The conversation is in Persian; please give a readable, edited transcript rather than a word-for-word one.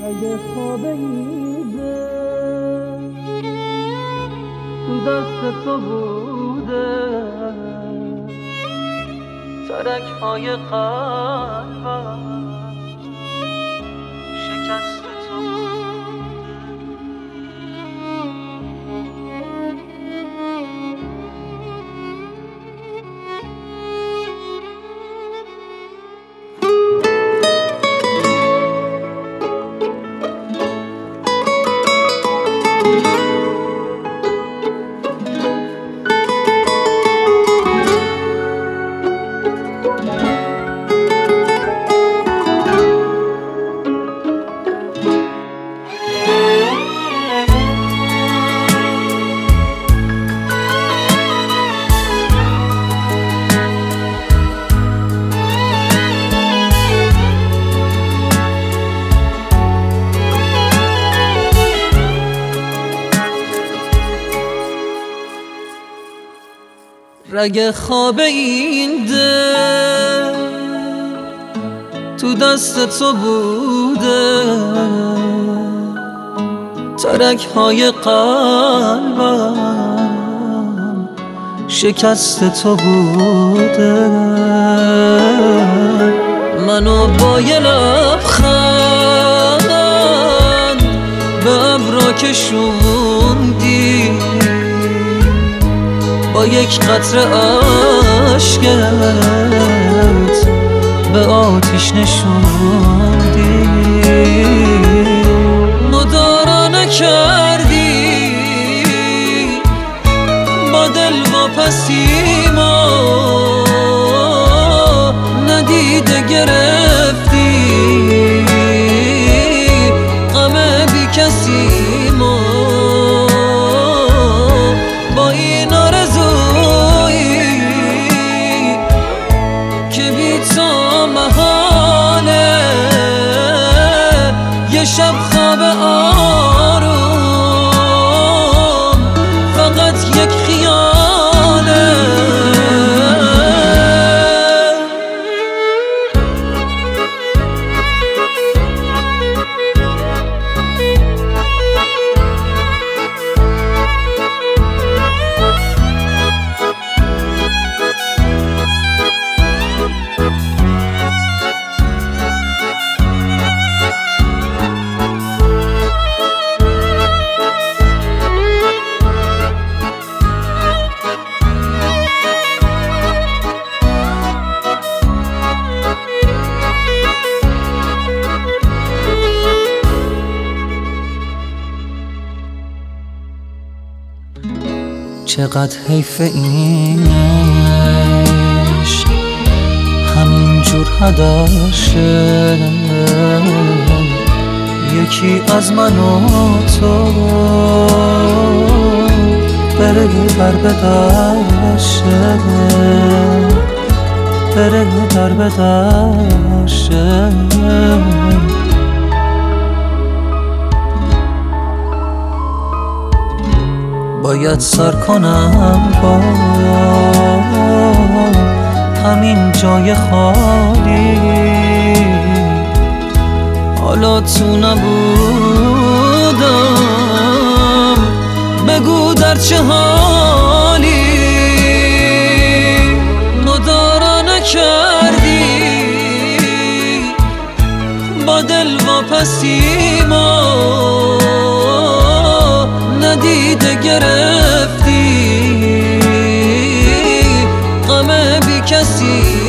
اگه خواب ایده تو دست تو بوده، ترک های قلبم شکست تو بوده. رگ خواب این دل تو دست تو بوده، ترک های قلبم شکست تو بوده. منو با یه لبخند به ابرا کشوندی، با یک قطره عشقت به آتیش نشوندی. مدارا نکردی با دل واپسیما، ندیده گرفتی غم بی کسی ما. با این آرزویی که بی تو محاله، یه شب خواب آروم فقط یک خیاله. چقدر حیف این عشق همینجور هدر شه، یکی از من و تو بره در به در شه، بره در به در شه. باید سر کنم با همین جای خالی، حالا تو نبودم بگو در چه حالی. مدارا نکردی با دل واپسیما، ندیده گرفتی غم بی کسی